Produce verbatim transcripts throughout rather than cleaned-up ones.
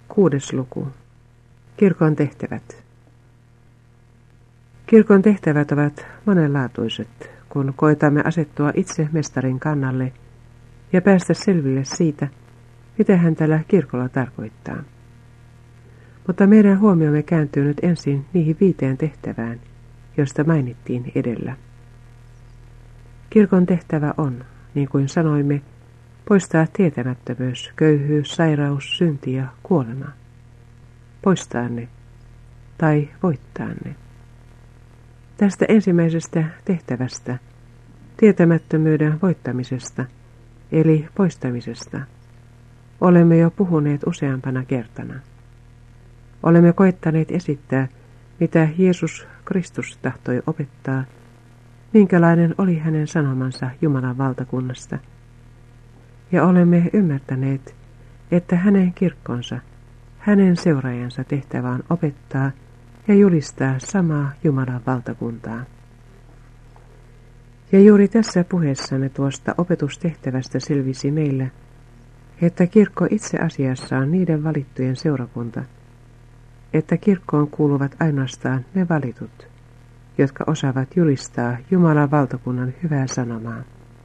Kuudes luku. Kirkon tehtävät. Kirkon tehtävät ovat monenlaatuiset, kun koetamme asettua itse mestarin kannalle ja päästä selville siitä, mitä hän tällä kirkolla tarkoittaa. Mutta meidän huomiomme kääntyy nyt ensin niihin viiteen tehtävään, joista mainittiin edellä. Kirkon tehtävä on, niin kuin sanoimme, poistaa tietämättömyys, köyhyys, sairaus, synti ja kuolema. Poistaa ne tai voittaa ne. Tästä ensimmäisestä tehtävästä, tietämättömyyden voittamisesta, eli poistamisesta, olemme jo puhuneet useampana kertana. Olemme koettaneet esittää, mitä Jeesus Kristus tahtoi opettaa, minkälainen oli hänen sanomansa Jumalan valtakunnasta, ja olemme ymmärtäneet, että hänen kirkkonsa, hänen seuraajansa tehtävä on opettaa ja julistaa samaa Jumalan valtakuntaa. Ja juuri tässä puheessanne tuosta opetustehtävästä selvisi meille, että kirkko itse asiassa on niiden valittujen seurakunta, että kirkkoon kuuluvat ainoastaan ne valitut, jotka osaavat julistaa Jumalan valtakunnan hyvää sanomaa.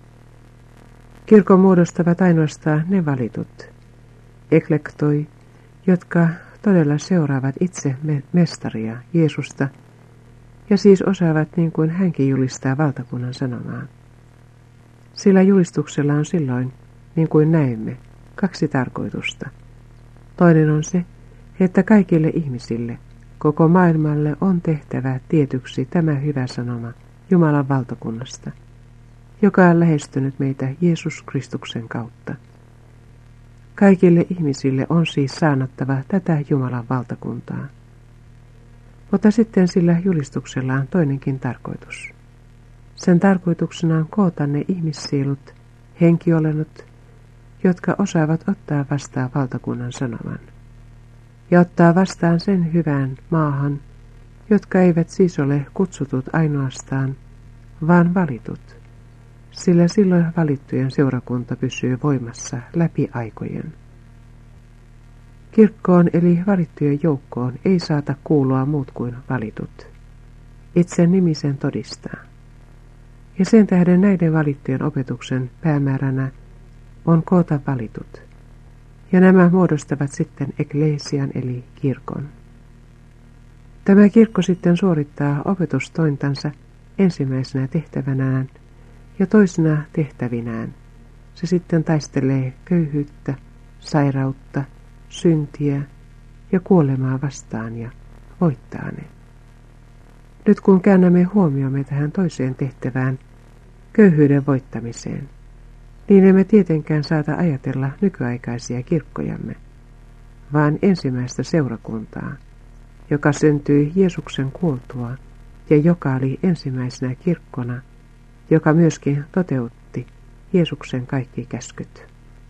Kirkon muodostavat ainoastaan ne valitut, eklektoi, jotka todella seuraavat itse me- mestaria, Jeesusta, ja siis osaavat niin kuin hänkin julistaa valtakunnan sanomaa. Sillä julistuksella on silloin, niin kuin näemme, kaksi tarkoitusta. Toinen on se, että kaikille ihmisille, koko maailmalle on tehtävä tietyksi tämä hyvä sanoma Jumalan valtakunnasta, joka on lähestynyt meitä Jeesus Kristuksen kautta. Kaikille ihmisille on siis saanattava tätä Jumalan valtakuntaa. Mutta sitten sillä julistuksella on toinenkin tarkoitus. Sen tarkoituksena on koota ne ihmissielut, henkiolennot, jotka osaavat ottaa vastaan valtakunnan sanoman. Ja ottaa vastaan sen hyvään maahan, jotka eivät siis ole kutsutut ainoastaan, vaan valitut, sillä silloin valittujen seurakunta pysyy voimassa läpi aikojen. Kirkkoon eli valittujen joukkoon ei saata kuulua muut kuin valitut. Itse nimi sen todistaa. Ja sen tähden näiden valittujen opetuksen päämääränä on koota valitut. Ja nämä muodostavat sitten eklesian eli kirkon. Tämä kirkko sitten suorittaa opetustointansa ensimmäisenä tehtävänään ja toisena tehtävinään. Se sitten taistelee köyhyyttä, sairautta, syntiä ja kuolemaa vastaan ja voittaa ne. Nyt kun käännämme huomiomme tähän toiseen tehtävään, köyhyyden voittamiseen, niin emme tietenkään saata ajatella nykyaikaisia kirkkojamme, vaan ensimmäistä seurakuntaa, joka syntyi Jeesuksen kuoltua ja joka oli ensimmäisenä kirkkona, joka myöskin toteutti Jeesuksen kaikki käskyt.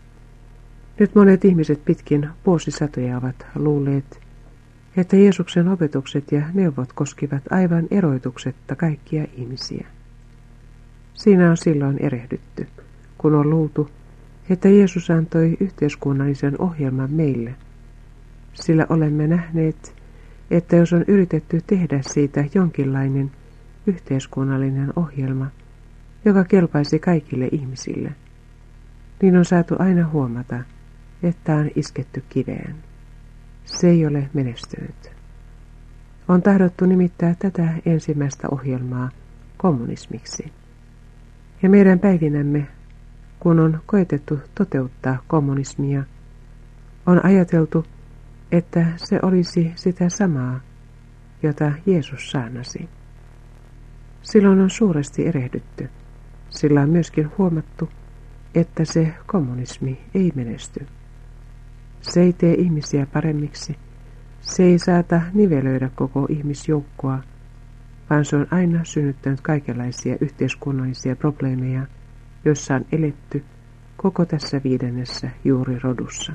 Nyt monet ihmiset pitkin vuosisatoja ovat luulleet, että Jeesuksen opetukset ja neuvot koskivat aivan eroituksetta kaikkia ihmisiä. Siinä on silloin erehdytty, kun on luultu, että Jeesus antoi yhteiskunnallisen ohjelman meille, sillä olemme nähneet, että jos on yritetty tehdä siitä jonkinlainen yhteiskunnallinen ohjelma, joka kelpaisi kaikille ihmisille, niin on saatu aina huomata, että on isketty kiveen. Se ei ole menestynyt. On tahdottu nimittää tätä ensimmäistä ohjelmaa kommunismiksi. Ja meidän päivinämme, kun on koetettu toteuttaa kommunismia, on ajateltu, että se olisi sitä samaa, jota Jeesus saarnasi. Silloin on suuresti erehdytty, sillä on myöskin huomattu, että se kommunismi ei menesty. Se ei tee ihmisiä paremmiksi, se ei saata nivelöidä koko ihmisjoukkoa, vaan se on aina synnyttänyt kaikenlaisia yhteiskunnallisia probleemeja, joissa on eletty koko tässä viidennessä juuri rodussa.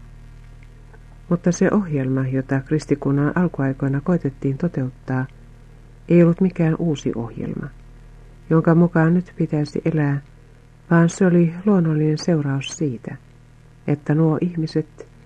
Mutta se ohjelma, jota kristikunnan alkuaikoina koetettiin toteuttaa, ei ollut mikään uusi ohjelma, jonka mukaan nyt pitäisi elää, vaan se oli luonnollinen seuraus siitä, että nuo ihmiset,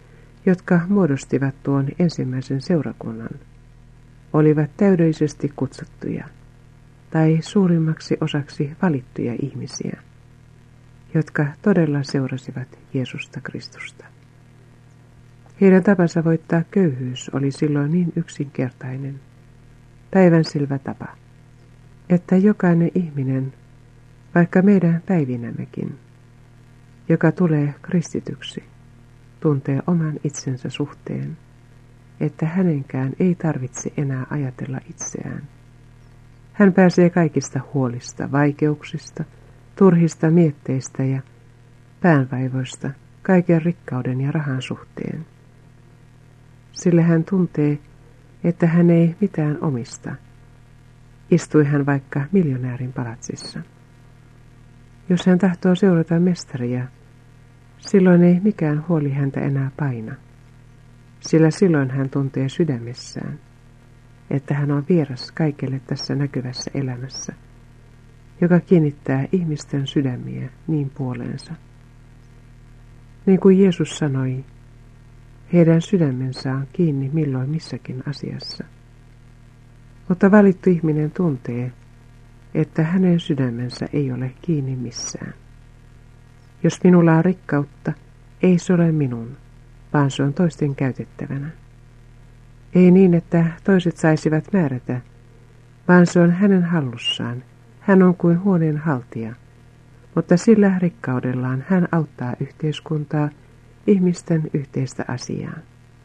jotka muodostivat tuon ensimmäisen seurakunnan, olivat täydellisesti kutsuttuja tai suurimmaksi osaksi valittuja ihmisiä, jotka todella seurasivat Jeesusta Kristusta. Heidän tapansa voittaa köyhyys oli silloin niin yksinkertainen, päivänselvä tapa, että jokainen ihminen, vaikka meidän päivinämmekin, joka tulee kristityksi, tuntee oman itsensä suhteen, että hänenkään ei tarvitse enää ajatella itseään. Hän pääsee kaikista huolista, vaikeuksista, turhista mietteistä ja päänvaivoista kaiken rikkauden ja rahan suhteen. Sillä hän tuntee, että hän ei mitään omista. Istui hän vaikka miljonäärin palatsissa. Jos hän tahtoo seurata mestaria, silloin ei mikään huoli häntä enää paina, sillä silloin hän tuntee sydämessään, että hän on vieras kaikelle tässä näkyvässä elämässä, joka kiinnittää ihmisten sydämiä niin puoleensa. Niin kuin Jeesus sanoi, heidän sydämensä on kiinni milloin missäkin asiassa. Mutta valittu ihminen tuntee, että hänen sydämensä ei ole kiinni missään. Jos minulla on rikkautta, ei se ole minun, vaan se on toisten käytettävänä. Ei niin, että toiset saisivat määrätä, vaan se on hänen hallussaan. Hän on kuin huoneen haltija, mutta sillä rikkaudellaan hän auttaa yhteiskuntaa, ihmisten yhteistä asiaa.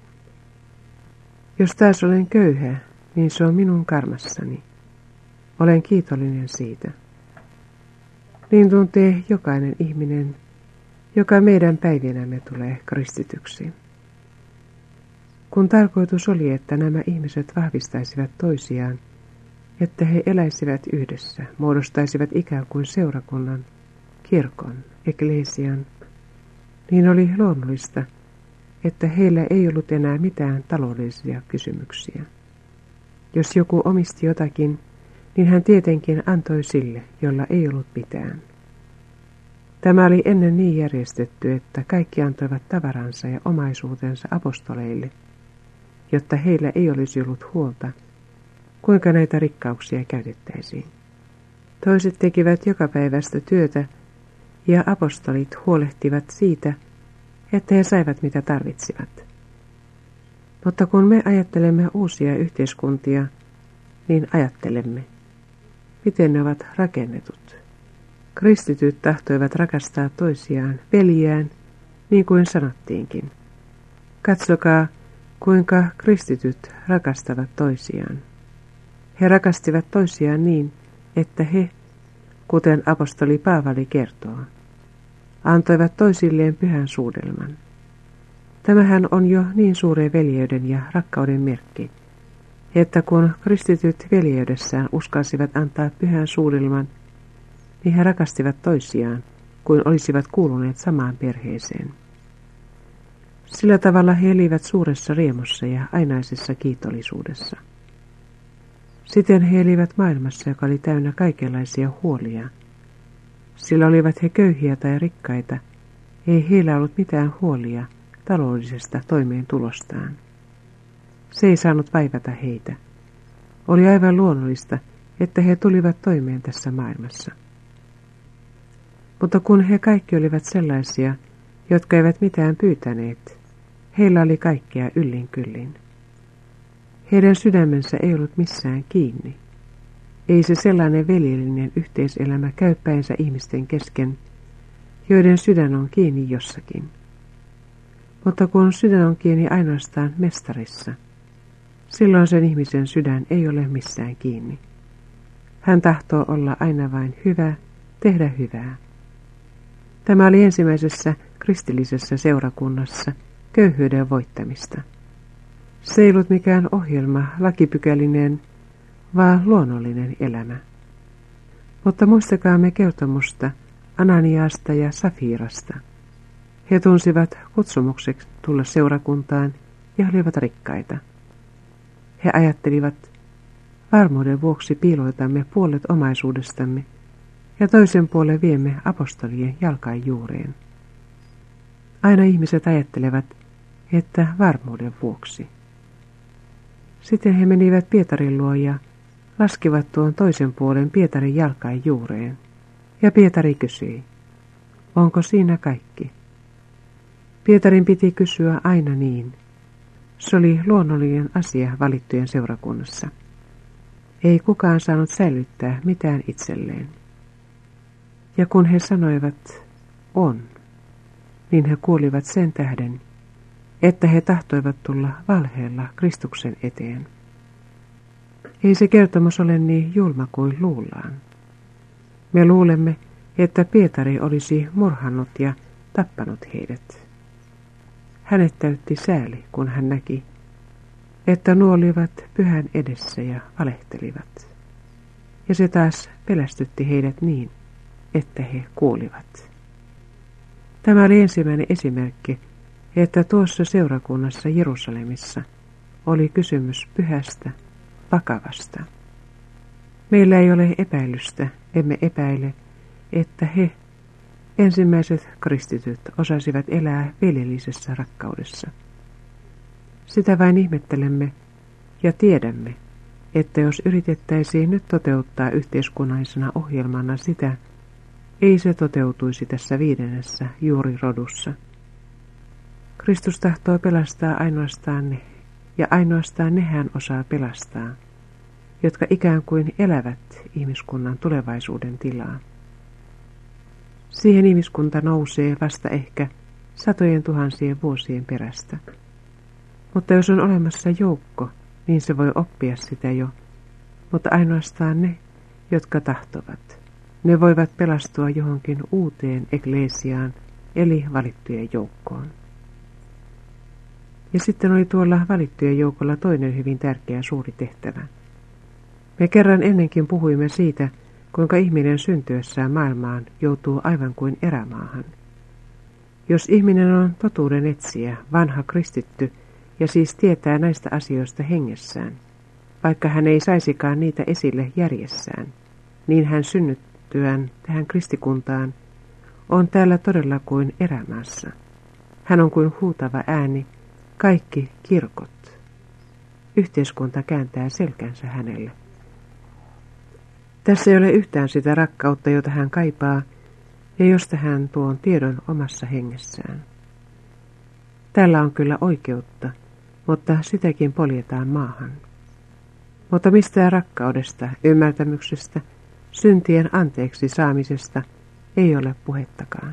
Jos taas olen köyhä, niin se on minun karmassani. Olen kiitollinen siitä. Niin tuntee jokainen ihminen, joka meidän päivinämme tulee kristityksi. Kun tarkoitus oli, että nämä ihmiset vahvistaisivat toisiaan, että he eläisivät yhdessä, muodostaisivat ikään kuin seurakunnan, kirkon, eklesian, niin oli luonnollista, että heillä ei ollut enää mitään taloudellisia kysymyksiä. Jos joku omisti jotakin, niin hän tietenkin antoi sille, jolla ei ollut mitään. Tämä oli ennen niin järjestetty, että kaikki antoivat tavaransa ja omaisuutensa apostoleille, jotta heillä ei olisi ollut huolta, kuinka näitä rikkauksia käytettäisiin. Toiset tekivät jokapäiväistä työtä, ja apostolit huolehtivat siitä, että he saivat mitä tarvitsivat. Mutta kun me ajattelemme uusia yhteiskuntia, niin ajattelemme, miten ne ovat rakennetut. Kristityt tahtoivat rakastaa toisiaan, veljiään, niin kuin sanottiinkin. Katsokaa, kuinka kristityt rakastavat toisiaan. He rakastivat toisiaan niin, että he, kuten apostoli Paavali kertoo, antoivat toisilleen pyhän suudelman. Tämähän on jo niin suuren veljeyden ja rakkauden merkki, että kun kristityt veljeydessään uskalsivat antaa pyhän suudelman, niin he rakastivat toisiaan, kuin olisivat kuuluneet samaan perheeseen. Sillä tavalla he elivät suuressa riemussa ja ainaisessa kiitollisuudessa. Siten he elivät maailmassa, joka oli täynnä kaikenlaisia huolia. Sillä olivat he köyhiä tai rikkaita, ei heillä ollut mitään huolia taloudellisesta toimeentulostaan. Se ei saanut vaivata heitä. Oli aivan luonnollista, että he tulivat toimeen tässä maailmassa. Mutta kun he kaikki olivat sellaisia, jotka eivät mitään pyytäneet, heillä oli kaikkea yllin kyllin. Heidän sydämensä ei ollut missään kiinni. Ei se sellainen veljellinen yhteiselämä käy päinsä ihmisten kesken, joiden sydän on kiinni jossakin. Mutta kun sydän on kiinni ainoastaan mestarissa, silloin sen ihmisen sydän ei ole missään kiinni. Hän tahtoo olla aina vain hyvä, tehdä hyvää. Tämä oli ensimmäisessä kristillisessä seurakunnassa köyhyyden voittamista. Se ei ollut mikään ohjelma, lakipykälinen, vaan luonnollinen elämä. Mutta muistakaamme kertomusta Ananiasta ja Safiirasta. He tunsivat kutsumukseksi tulla seurakuntaan ja olivat rikkaita. He ajattelivat, varmuuden vuoksi piiloitamme puolet omaisuudestamme ja toisen puolen viemme apostolien jalkain juureen. Aina ihmiset ajattelevat, että varmuuden vuoksi. Sitten he menivät Pietarin luo ja laskivat tuon toisen puolen Pietarin jalkain juureen. Ja Pietari kysyi, onko siinä kaikki? Pietarin piti kysyä aina niin. Se oli luonnollinen asia valittujen seurakunnassa. Ei kukaan saanut säilyttää mitään itselleen. Ja kun he sanoivat, on, niin he kuulivat sen tähden, että he tahtoivat tulla valheella Kristuksen eteen. Ei se kertomus ole niin julma kuin luullaan. Me luulemme, että Pietari olisi murhannut ja tappanut heidät. Hänet täytti sääli, kun hän näki, että nuo olivat pyhän edessä ja valehtelivat. Ja se taas pelästytti heidät niin, että he kuulivat. Tämä oli ensimmäinen esimerkki, että tuossa seurakunnassa Jerusalemissa oli kysymys pyhästä, vakavasta. Meillä ei ole epäilystä, emme epäile, että he, ensimmäiset kristityt, osasivat elää veljellisessä rakkaudessa. Sitä vain ihmettelemme ja tiedämme, että jos yritettäisiin nyt toteuttaa yhteiskunnallisena ohjelmana sitä, ei se toteutuisi tässä viidennessä juurirodussa. Kristus tahtoo pelastaa ainoastaan ne, ja ainoastaan ne hän osaa pelastaa, jotka ikään kuin elävät ihmiskunnan tulevaisuuden tilaa. Siihen ihmiskunta nousee vasta ehkä satojen tuhansien vuosien perästä. Mutta jos on olemassa joukko, niin se voi oppia sitä jo, mutta ainoastaan ne, jotka tahtovat. Ne voivat pelastua johonkin uuteen ekleesiaan, eli valittujen joukkoon. Ja sitten oli tuolla valittujen joukolla toinen hyvin tärkeä suuri tehtävä. Me kerran ennenkin puhuimme siitä, kuinka ihminen syntyessään maailmaan joutuu aivan kuin erämaahan. Jos ihminen on totuuden etsijä, vanha kristitty, ja siis tietää näistä asioista hengessään, vaikka hän ei saisikaan niitä esille järjessään, niin hän synnyttyään tähän kristikuntaan on täällä todella kuin erämaassa. Hän on kuin huutava ääni, kaikki kirkot. Yhteiskunta kääntää selkänsä hänelle. Tässä ei ole yhtään sitä rakkautta, jota hän kaipaa, ja josta hän tuon tiedon omassa hengessään. Tällä on kyllä oikeutta, mutta sitäkin poljetaan maahan. Mutta mistään rakkaudesta, ymmärtämyksestä, syntien anteeksi saamisesta ei ole puhettakaan.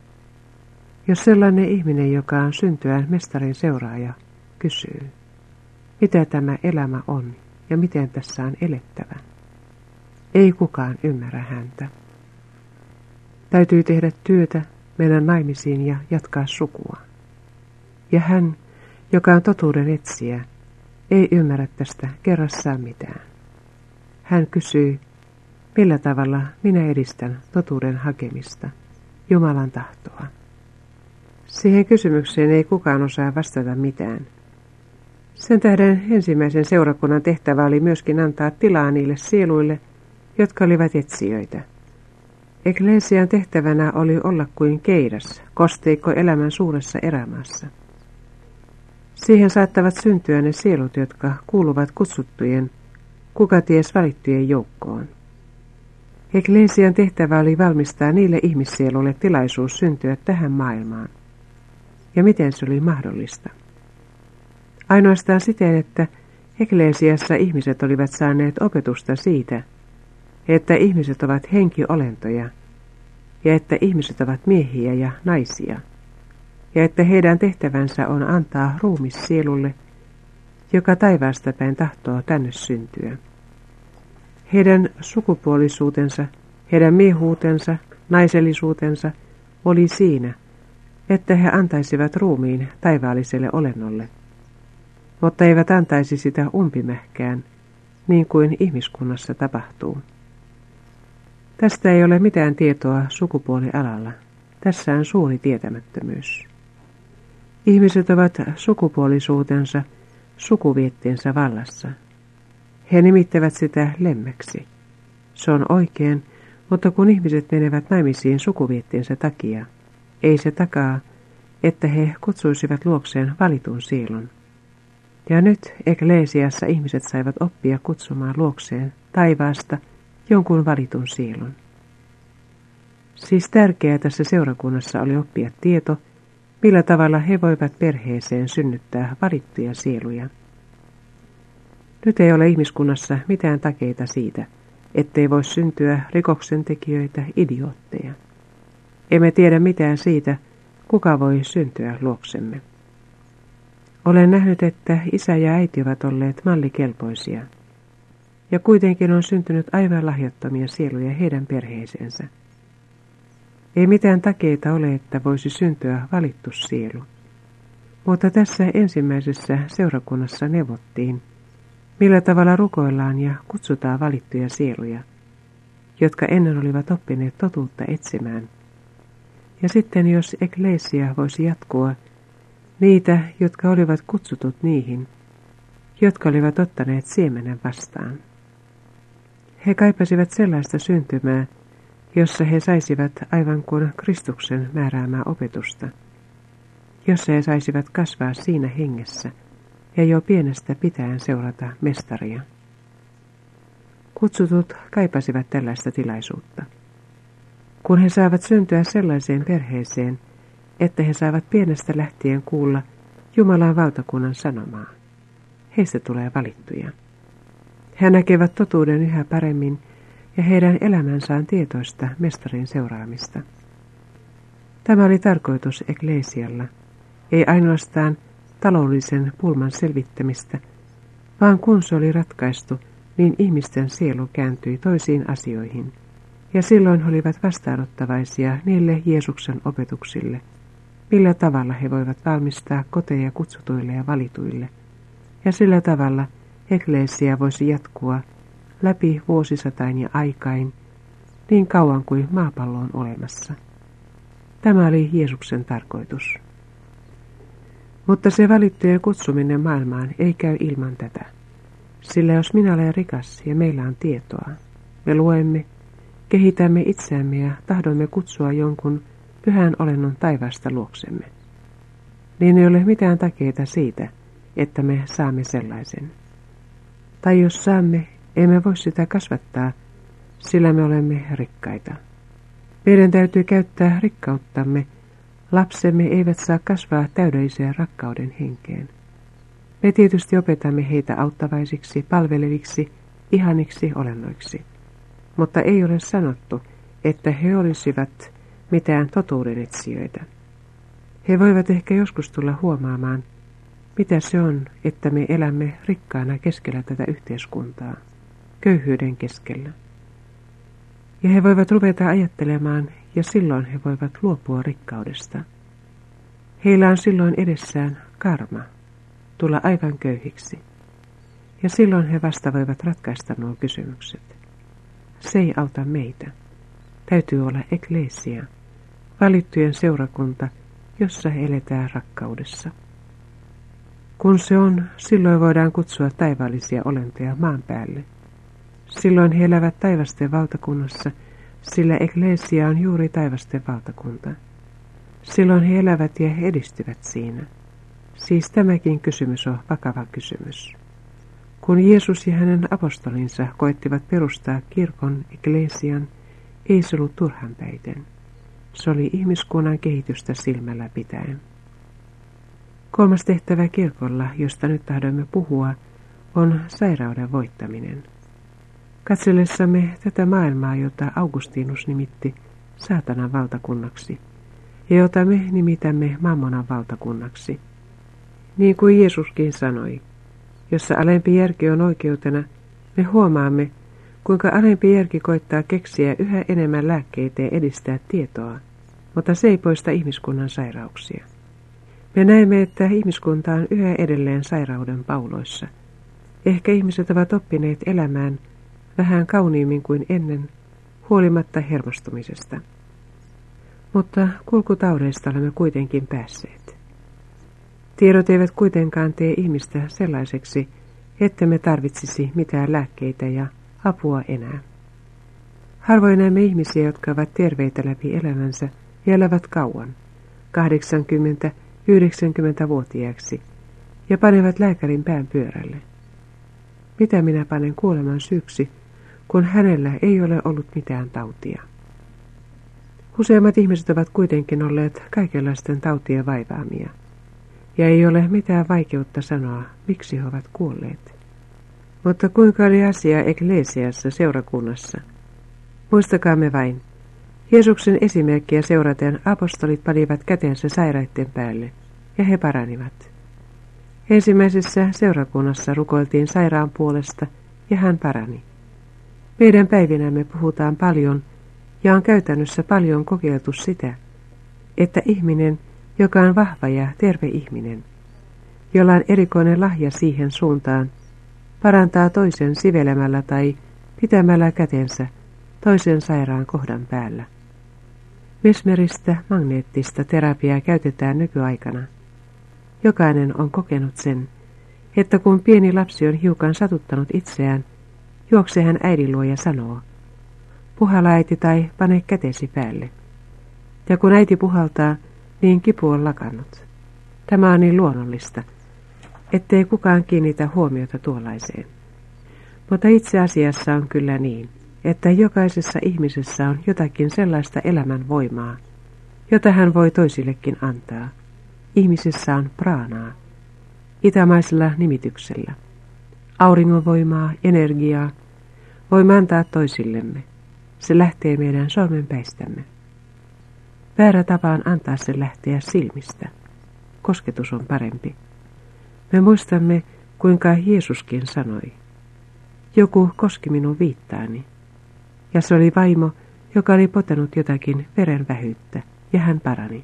Jos sellainen ihminen, joka on syntyään mestarin seuraaja, kysyy, mitä tämä elämä on ja miten tässä on elettävä, ei kukaan ymmärrä häntä. Täytyy tehdä työtä, mennä naimisiin ja jatkaa sukua. Ja hän, joka on totuuden etsijä, ei ymmärrä tästä kerrassaan mitään. Hän kysyy, millä tavalla minä edistän totuuden hakemista, Jumalan tahtoa. Siihen kysymykseen ei kukaan osaa vastata mitään. Sen tähden ensimmäisen seurakunnan tehtävä oli myöskin antaa tilaa niille sieluille, jotka olivat etsijöitä. Ekleesian tehtävänä oli olla kuin keidas, kosteikko elämän suuressa erämaassa. Siihen saattavat syntyä ne sielut, jotka kuuluvat kutsuttujen, kuka ties valittujen joukkoon. Ekleesian tehtävä oli valmistaa niille ihmissieluille tilaisuus syntyä tähän maailmaan. Ja miten se oli mahdollista? Ainoastaan siten, että ekleesiassa ihmiset olivat saaneet opetusta siitä, että ihmiset ovat henkiolentoja ja että ihmiset ovat miehiä ja naisia ja että heidän tehtävänsä on antaa ruumis sielulle, joka taivaasta päin tahtoo tänne syntyä. Heidän sukupuolisuutensa, heidän miehuutensa, naisellisuutensa oli siinä, että he antaisivat ruumiin taivaalliselle olennolle, mutta eivät antaisi sitä umpimähkään, niin kuin ihmiskunnassa tapahtuu. Tästä ei ole mitään tietoa sukupuolialalla. Tässä on suuri tietämättömyys. Ihmiset ovat sukupuolisuutensa, sukuviettiensä vallassa. He nimittävät sitä lemmeksi. Se on oikein, mutta kun ihmiset menevät naimisiin sukuviettiensä takia, ei se takaa, että he kutsuisivat luokseen valitun sielun. Ja nyt ekleesiassa ihmiset saivat oppia kutsumaan luokseen taivaasta jonkun valitun sielun. Siis tärkeää tässä seurakunnassa oli oppia tieto, millä tavalla he voivat perheeseen synnyttää valittuja sieluja. Nyt ei ole ihmiskunnassa mitään takeita siitä, ettei voi syntyä rikoksentekijöitä, idiootteja. Emme tiedä mitään siitä, kuka voi syntyä luoksemme. Olen nähnyt, että isä ja äiti ovat olleet mallikelpoisia, ja kuitenkin on syntynyt aivan lahjattomia sieluja heidän perheeseensä. Ei mitään takeita ole, että voisi syntyä valittu sielu, mutta tässä ensimmäisessä seurakunnassa neuvottiin, millä tavalla rukoillaan ja kutsutaan valittuja sieluja, jotka ennen olivat oppineet totuutta etsimään. Ja sitten jos ekleesia voisi jatkua, niitä, jotka olivat kutsutut niihin, jotka olivat ottaneet siemenen vastaan. He kaipasivat sellaista syntymää, jossa he saisivat aivan kuin Kristuksen määräämää opetusta, jossa he saisivat kasvaa siinä hengessä ja jo pienestä pitäen seurata mestaria. Kutsutut kaipasivat tällaista tilaisuutta. Kun he saavat syntyä sellaiseen perheeseen, että he saavat pienestä lähtien kuulla Jumalan valtakunnan sanomaa, heistä tulee valittuja. He näkevät totuuden yhä paremmin ja heidän elämänsä on tietoista mestarin seuraamista. Tämä oli tarkoitus ekleesialla, ei ainoastaan taloudellisen pulman selvittämistä, vaan kun se oli ratkaistu, niin ihmisten sielu kääntyi toisiin asioihin, ja silloin he olivat vastaanottavaisia niille Jeesuksen opetuksille, millä tavalla he voivat valmistaa koteja kutsutuille ja valituille, ja sillä tavalla ekleesia voisi jatkua läpi vuosisatain ja aikain, niin kauan kuin maapallo on olemassa. Tämä oli Jeesuksen tarkoitus. Mutta se valittujen kutsuminen maailmaan ei käy ilman tätä, sillä jos minä olen rikas ja meillä on tietoa, me luemme, kehitämme itseämme ja tahdomme kutsua jonkun pyhän olennon taivaasta luoksemme, niin ei ole mitään takeita siitä, että me saamme sellaisen. Tai jos saamme, emme voi sitä kasvattaa, sillä me olemme rikkaita. Meidän täytyy käyttää rikkauttamme. Lapsemme eivät saa kasvaa täydelliseen rakkauden henkeen. Me tietysti opetamme heitä auttavaisiksi, palveleviksi, ihaniksi olennoiksi. Mutta ei ole sanottu, että he olisivat mitään totuudenetsijöitä. He voivat ehkä joskus tulla huomaamaan, mitä se on, että me elämme rikkaana keskellä tätä yhteiskuntaa, köyhyyden keskellä. Ja he voivat ruveta ajattelemaan, ja silloin he voivat luopua rikkaudesta. Heillä on silloin edessään karma, tulla aivan köyhiksi. Ja silloin he vasta voivat ratkaista nuo kysymykset. Se ei auta meitä. Täytyy olla ekleesia, valittujen seurakunta, jossa eletään rakkaudessa. Kun se on, silloin voidaan kutsua taivaallisia olentoja maan päälle. Silloin he elävät taivasten valtakunnassa, sillä ekleesia on juuri taivasten valtakunta. Silloin he elävät ja he edistyvät siinä. Siis tämäkin kysymys on vakava kysymys. Kun Jeesus ja hänen apostolinsa koettivat perustaa kirkon ekleesian, ei se ollut turhanpäiten. Se oli ihmiskunnan kehitystä silmällä pitäen. Kolmas tehtävä kirkolla, josta nyt tahdomme puhua, on sairauden voittaminen. Katsellessamme tätä maailmaa, jota Augustinus nimitti saatanan valtakunnaksi, ja jota me nimitämme mammonan valtakunnaksi. Niin kuin Jeesuskin sanoi, jossa alempi järki on oikeutena, me huomaamme, kuinka alempi järki koittaa keksiä yhä enemmän lääkkeitä ja edistää tietoa, mutta se ei poista ihmiskunnan sairauksia. Me näemme, että ihmiskunta on yhä edelleen sairauden pauloissa. Ehkä ihmiset ovat oppineet elämään vähän kauniimmin kuin ennen, huolimatta hermostumisesta. Mutta kulkutaudeista olemme kuitenkin päässeet. Tiedot eivät kuitenkaan tee ihmistä sellaiseksi, että me tarvitsisi mitään lääkkeitä ja apua enää. Harvoin näemme ihmisiä, jotka ovat terveitä läpi elämänsä ja elävät kauan, kahdeksankymmentä-yhdeksänkymmentävuotiaaksi ja panevat lääkärin pään pyörälle. Mitä minä panen kuoleman syyksi, kun hänellä ei ole ollut mitään tautia? Useimmat ihmiset ovat kuitenkin olleet kaikenlaisten tautien vaivaamia, ja ei ole mitään vaikeutta sanoa, miksi he ovat kuolleet. Mutta kuinka oli asia Eklesiassa seurakunnassa? Muistakaamme vain, Jeesuksen esimerkkiä seuraten apostolit panivat kätensä sairaiden päälle, ja he paranivat. Ensimmäisessä seurakunnassa rukoiltiin sairaan puolesta, ja hän parani. Meidän päivinämme puhutaan paljon, ja on käytännössä paljon kokeiltu sitä, että ihminen, joka on vahva ja terve ihminen, jolla on erikoinen lahja siihen suuntaan, parantaa toisen sivelemällä tai pitämällä kätensä toisen sairaan kohdan päällä. Mesmeristä magneettista terapiaa käytetään nykyaikana. Jokainen on kokenut sen, että kun pieni lapsi on hiukan satuttanut itseään, juoksee hän äidin luo ja sanoo, puhalla äiti tai pane kätesi päälle. Ja kun äiti puhaltaa, niin kipu on lakannut. Tämä on niin luonnollista, ettei kukaan kiinnitä huomiota tuollaiseen. Mutta itse asiassa on kyllä niin, että jokaisessa ihmisessä on jotakin sellaista elämän voimaa, jota hän voi toisillekin antaa. Ihmisessä on praanaa, itämaisella nimityksellä. Auringonvoimaa, energiaa, voimme antaa toisillemme. Se lähtee meidän sormenpäistämme. Väärä tapa on antaa sen lähteä silmistä. Kosketus on parempi. Me muistamme, kuinka Jeesuskin sanoi, joku koski minun viittaani. Ja se oli vaimo, joka oli potenut jotakin verenvähyyttä, ja hän parani.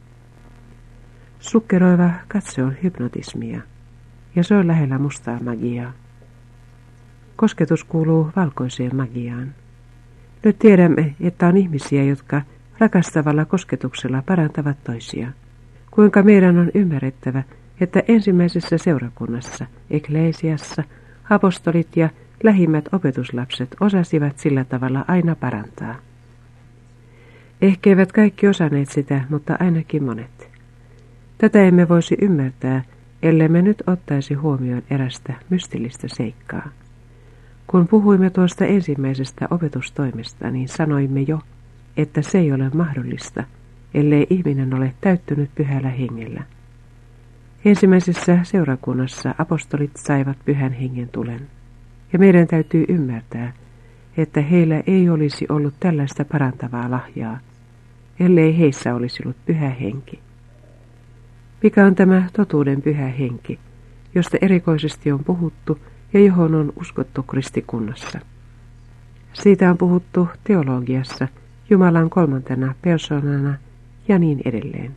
Sukkeroiva katse on hypnotismia, ja se on lähellä mustaa magiaa. Kosketus kuuluu valkoiseen magiaan. Nyt tiedämme, että on ihmisiä, jotka rakastavalla kosketuksella parantavat toisia. Kuinka meidän on ymmärrettävä, että ensimmäisessä seurakunnassa, Eklesiassa, apostolit ja lähimmät opetuslapset osasivat sillä tavalla aina parantaa. Ehkä eivät kaikki osanneet sitä, mutta ainakin monet. Tätä emme voisi ymmärtää, ellei me nyt ottaisi huomioon erästä mystillistä seikkaa. Kun puhuimme tuosta ensimmäisestä opetustoimesta, niin sanoimme jo, että se ei ole mahdollista, ellei ihminen ole täyttynyt pyhällä hengellä. Ensimmäisessä seurakunnassa apostolit saivat pyhän hengen tulen, ja meidän täytyy ymmärtää, että heillä ei olisi ollut tällaista parantavaa lahjaa, ellei heissä olisi ollut pyhä henki. Mikä on tämä totuuden pyhä henki, josta erikoisesti on puhuttu ja johon on uskottu kristikunnassa? Siitä on puhuttu teologiassa, Jumalan kolmantena persoonana ja niin edelleen.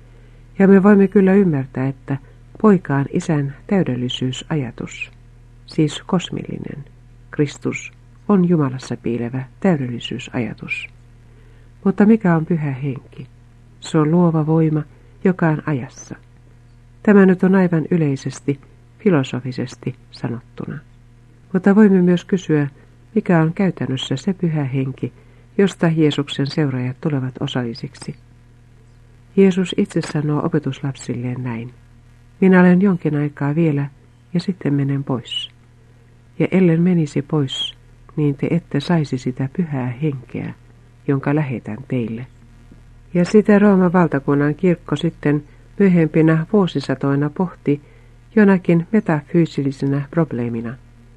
Ja me voimme kyllä ymmärtää, että poika on isän täydellisyysajatus, siis kosmillinen. Kristus on Jumalassa piilevä täydellisyysajatus. Mutta mikä on pyhä henki? Se on luova voima, joka on ajassa. Tämä nyt on aivan yleisesti, filosofisesti sanottuna. Mutta voimme myös kysyä, mikä on käytännössä se pyhä henki, josta Jeesuksen seuraajat tulevat osallisiksi. Jeesus itse sanoo opetuslapsilleen näin. Minä olen jonkin aikaa vielä ja sitten menen pois. Ja ellen menisi pois, niin te ette saisi sitä pyhää henkeä, jonka lähetän teille. Ja sitä Rooman valtakunnan kirkko sitten myöhempinä vuosisatoina pohti jonakin metafyysillisenä probleemina.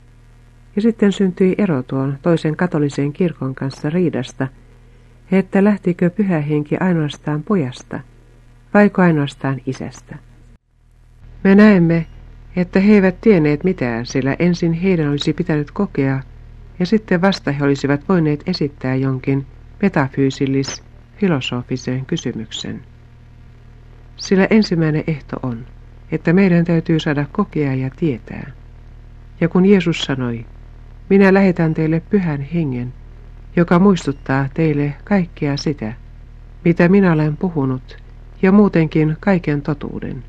Ja sitten syntyi ero tuon toisen katolisen kirkon kanssa riidasta, että lähtikö pyhä henki ainoastaan pojasta, vaiko ainoastaan isästä. Me näemme, että he eivät tienneet mitään, sillä ensin heidän olisi pitänyt kokea, ja sitten vasta he olisivat voineet esittää jonkin metafyysillis filosofisen kysymyksen. Sillä ensimmäinen ehto on, että meidän täytyy saada kokea ja tietää. Ja kun Jeesus sanoi, minä lähetän teille pyhän hengen, joka muistuttaa teille kaikkea sitä, mitä minä olen puhunut, ja muutenkin kaiken totuuden,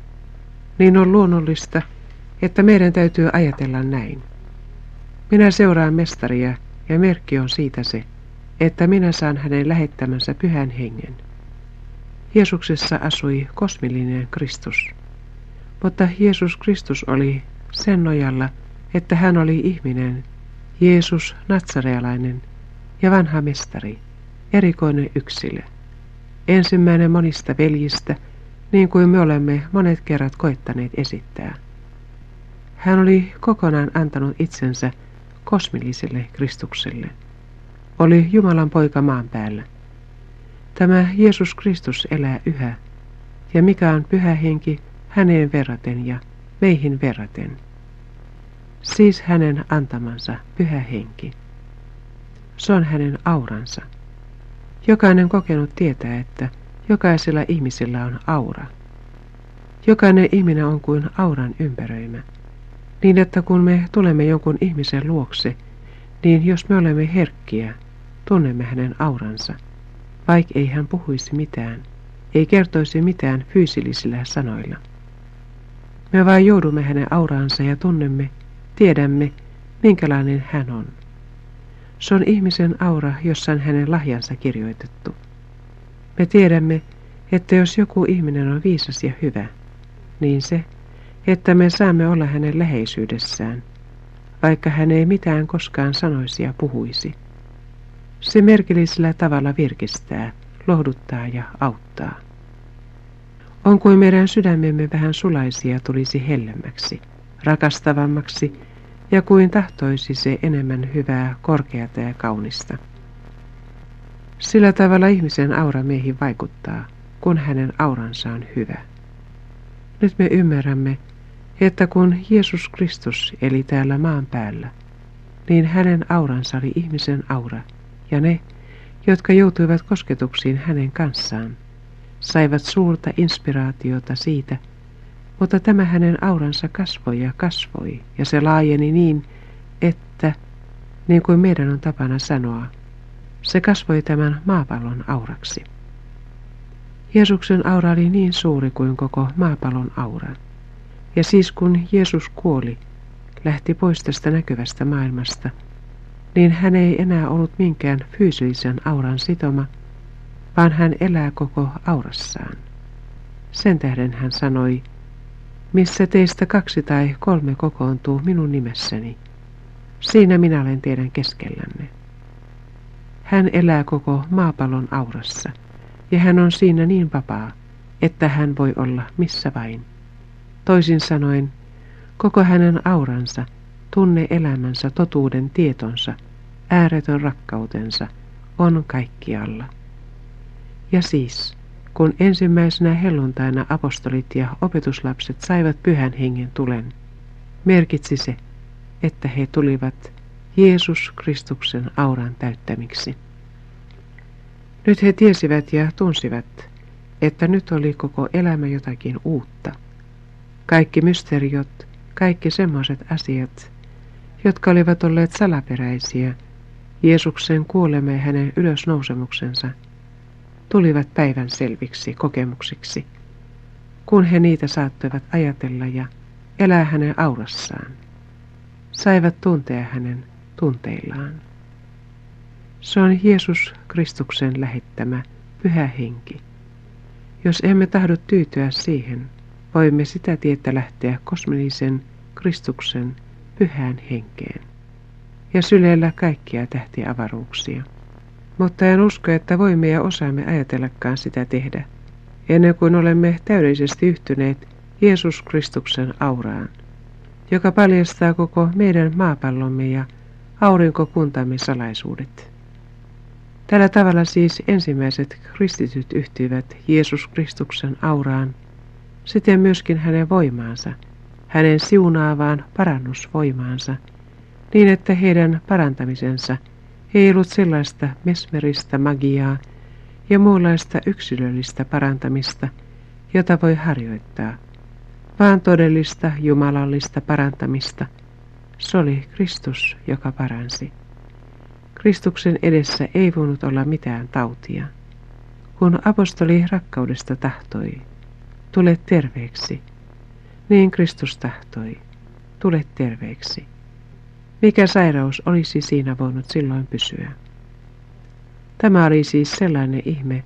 niin on luonnollista, että meidän täytyy ajatella näin. Minä seuraan mestaria, ja merkki on siitä se, että minä saan hänen lähettämänsä pyhän hengen. Jeesuksessa asui kosmillinen Kristus. Mutta Jeesus Kristus oli sen nojalla, että hän oli ihminen, Jeesus natsarealainen ja vanha mestari, erikoinen yksilö. Ensimmäinen monista veljistä, niin kuin me olemme monet kerrat koettaneet esittää. Hän oli kokonaan antanut itsensä kosmilliselle Kristukselle. Oli Jumalan poika maan päällä. Tämä Jeesus Kristus elää yhä, ja mikä on pyhä henki häneen verraten ja meihin verraten. Siis hänen antamansa pyhä henki. Se on hänen auransa. Jokainen kokenut tietää, että jokaisella ihmisellä on aura. Jokainen ihminen on kuin auran ympäröimä. Niin että kun me tulemme jonkun ihmisen luokse, niin jos me olemme herkkiä, tunnemme hänen auransa. Vaikka ei hän puhuisi mitään, ei kertoisi mitään fyysillisillä sanoilla. Me vain joudumme hänen auraansa ja tunnemme, tiedämme, minkälainen hän on. Se on ihmisen aura, jossa on hänen lahjansa kirjoitettu. Me tiedämme, että jos joku ihminen on viisas ja hyvä, niin se, että me saamme olla hänen läheisyydessään, vaikka hän ei mitään koskaan sanoisi ja puhuisi. Se merkillisellä tavalla virkistää, lohduttaa ja auttaa. On kuin meidän sydämemme vähän sulaisia tulisi hellemmäksi, rakastavammaksi, ja kuin tahtoisi se enemmän hyvää, korkeata ja kaunista. Sillä tavalla ihmisen aura meihin vaikuttaa, kun hänen auransa on hyvä. Nyt me ymmärrämme, että kun Jeesus Kristus eli täällä maan päällä, niin hänen auransa oli ihmisen aura, ja ne, jotka joutuivat kosketuksiin hänen kanssaan, saivat suurta inspiraatiota siitä, mutta tämä hänen auransa kasvoi ja kasvoi, ja se laajeni niin, että, niin kuin meidän on tapana sanoa, se kasvoi tämän maapallon auraksi. Jeesuksen aura oli niin suuri kuin koko maapallon aura. Ja siis kun Jeesus kuoli, lähti pois tästä näkyvästä maailmasta, niin hän ei enää ollut minkään fyysillisen auran sitoma, vaan hän elää koko aurassaan. Sen tähden hän sanoi, missä teistä kaksi tai kolme kokoontuu minun nimessäni, siinä minä olen teidän keskellänne. Hän elää koko maapallon aurassa, ja hän on siinä niin vapaa, että hän voi olla missä vain. Toisin sanoen, koko hänen auransa, tunne elämänsä, totuuden tietonsa, ääretön rakkautensa on kaikkialla. Ja siis, kun ensimmäisenä helluntaina apostolit ja opetuslapset saivat pyhän hengen tulen, merkitsi se, että he tulivat Jeesus Kristuksen auran täyttämiksi. Nyt he tiesivät ja tunsivat, että nyt oli koko elämä jotakin uutta. Kaikki mysteriot, kaikki semmoiset asiat, jotka olivat olleet salaperäisiä, Jeesuksen kuolema ja hänen ylösnousemuksensa, tulivat päivän selviksi kokemuksiksi, kun he niitä saattoivat ajatella ja elää hänen aurassaan. Saivat tuntea hänen tunteillaan. Se on Jeesus Kristuksen lähettämä pyhä henki. Jos emme tahdo tyytyä siihen, voimme sitä tietä lähteä kosmillisen Kristuksen pyhään henkeen ja syleillä kaikkia tähtiavaruuksia. Mutta en usko, että voimme ja osaamme ajatellakaan sitä tehdä, ennen kuin olemme täydellisesti yhtyneet Jeesus Kristuksen auraan, joka paljastaa koko meidän maapallomme ja aurinkokuntamme salaisuudet. Tällä tavalla siis ensimmäiset kristityt yhtyivät Jeesus Kristuksen auraan, siten myöskin hänen voimaansa, hänen siunaavaan parannusvoimaansa, niin että heidän parantamisensa ei ollut sellaista mesmeristä magiaa ja muunlaista yksilöllistä parantamista, jota voi harjoittaa, vaan todellista jumalallista parantamista. Se oli Kristus, joka paransi. Kristuksen edessä ei voinut olla mitään tautia. Kun apostoli rakkaudesta tahtoi, tule terveeksi, niin Kristus tahtoi, tule terveeksi. Mikä sairaus olisi siinä voinut silloin pysyä? Tämä oli siis sellainen ihme,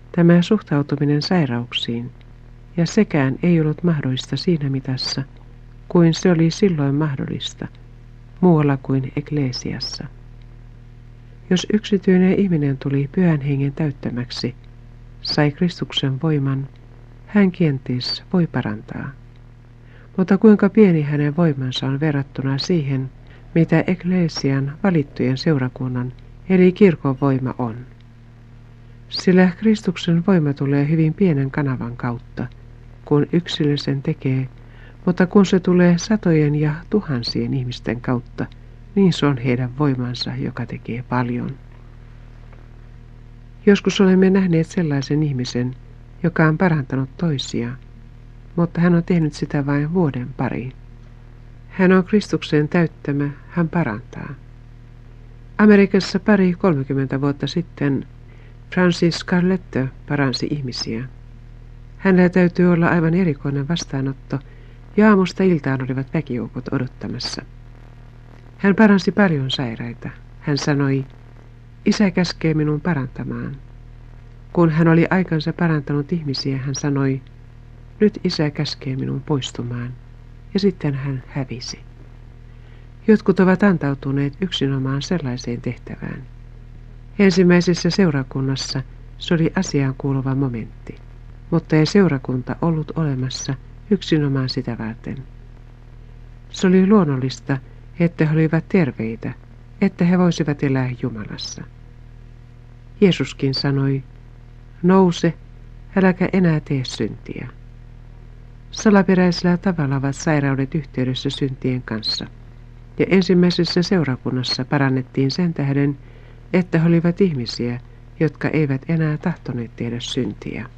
Tämä suhtautuminen sairauksiin, ja sekään ei ollut mahdollista siinä mitassa, kuin se oli silloin mahdollista, muualla kuin ekleesiassa. Jos yksityinen ihminen tuli Pyhän Hengen täyttämäksi, sai Kristuksen voiman, hän kenties voi parantaa. Mutta kuinka pieni hänen voimansa on verrattuna siihen, mitä ekleesian valittujen seurakunnan eli kirkon voima on. Sillä Kristuksen voima tulee hyvin pienen kanavan kautta, kun yksilö sen tekee, mutta kun se tulee satojen ja tuhansien ihmisten kautta, niin se on heidän voimansa, joka tekee paljon. Joskus olemme nähneet sellaisen ihmisen, joka on parantanut toisia, mutta hän on tehnyt sitä vain vuoden pari. Hän on Kristuksen täyttämä, hän parantaa. Amerikassa pari kolmekymmentä vuotta sitten Francis Carletto paransi ihmisiä. Hänellä täytyy olla aivan erikoinen vastaanotto, ja aamusta iltaan olivat väkijoukot odottamassa. Hän paransi paljon sairaita. Hän sanoi, Isä käskee minun parantamaan. Kun hän oli aikansa parantanut ihmisiä, hän sanoi, nyt Isä käskee minun poistumaan. Ja sitten hän hävisi. Jotkut ovat antautuneet yksinomaan sellaiseen tehtävään. Ensimmäisessä seurakunnassa se oli asiaan kuuluva momentti, mutta ei seurakunta ollut olemassa yksinomaan sitä varten. Se oli luonnollista, että he olivat terveitä, että he voisivat elää Jumalassa. Jeesuskin sanoi, nouse, äläkä enää tee syntiä. Salaperäisellä tavalla ovat sairaudet yhteydessä syntien kanssa, ja ensimmäisessä seurakunnassa parannettiin sen tähden, että he olivat ihmisiä, jotka eivät enää tahtoneet tehdä syntiä.